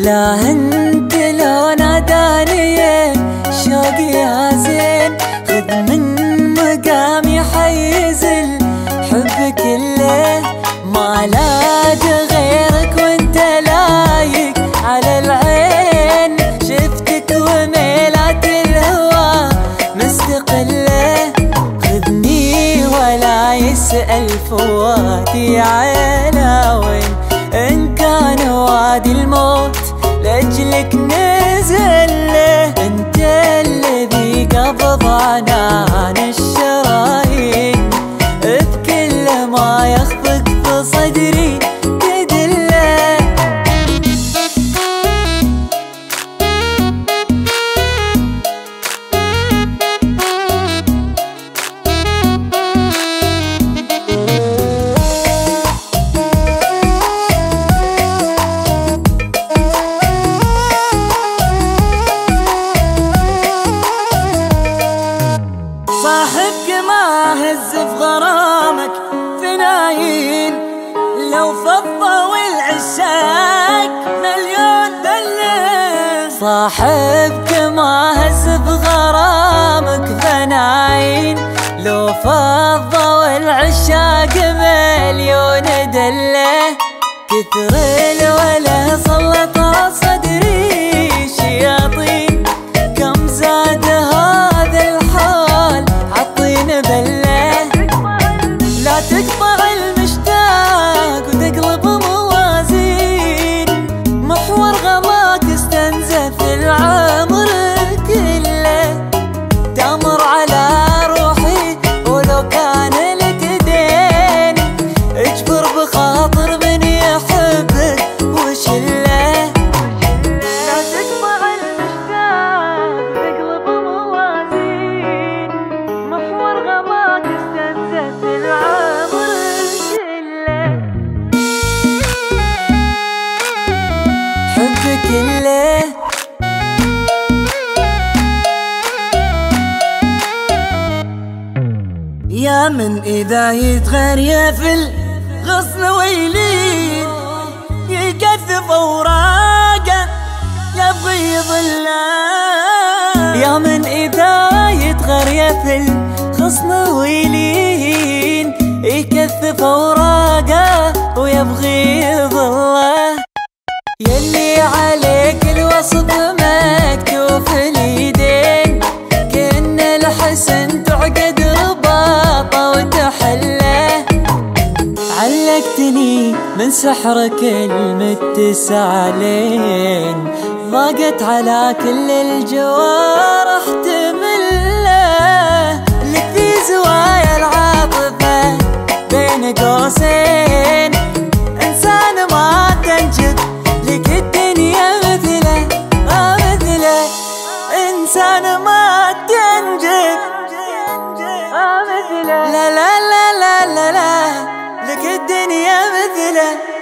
لا انت لو ناداني شوقي يا زين، خذ من مقامي حيز الحب كله، ما لاد غيرك وانت لايق على العين، شفتك وميلات الهوى مستقله، خذني ولا يسأل فؤادي على وين، إن كان وادي الموت لأجلك نزل له، أنت الذي قبض عنان الشرايين، بكل ما يخفق في صدري تدله. صاحبك ما هز في غرامك ثنايين، لو فضة والعشاق مليون دلة، صاحبك ما هز في غرامك ثنايين، لو فضة والعشاق مليون دلة، كثر الوله سلط على صدري شياطين، كم زاد هذا الحال عطين بله، لا تقطع المشتاق وتقلب موازين، محور غلاك استنزف العمر كله، تمر على روحي ولو كان لك دين، اجبر بخاطر من يحبك وشله، لا تقطع المشتاق وتقلب موازين، محور غلاك استنزف العمر كله، حبك كله. يا من إذا يتغير في الغصن ويلين، يكثف أوراقه يبغي يظله، يا من إذا يتغير في الغصن ويلين، يكثف أوراقه ويبغي يظله، يلي عليك الوصف مكتوب في اليدين، كأن الحسن تعقد رباطه وتحله، علقتني من سحرك المتسالين، ضاقت على كل الجوارح تمله، لك في زوايا العاطفة بين قوسين، إنسان ما تنجب لك الدنيا مثله، مثله، إنسان ما تنجب مثله، لا لا لا لا لا لا، لك الدنيا مثله.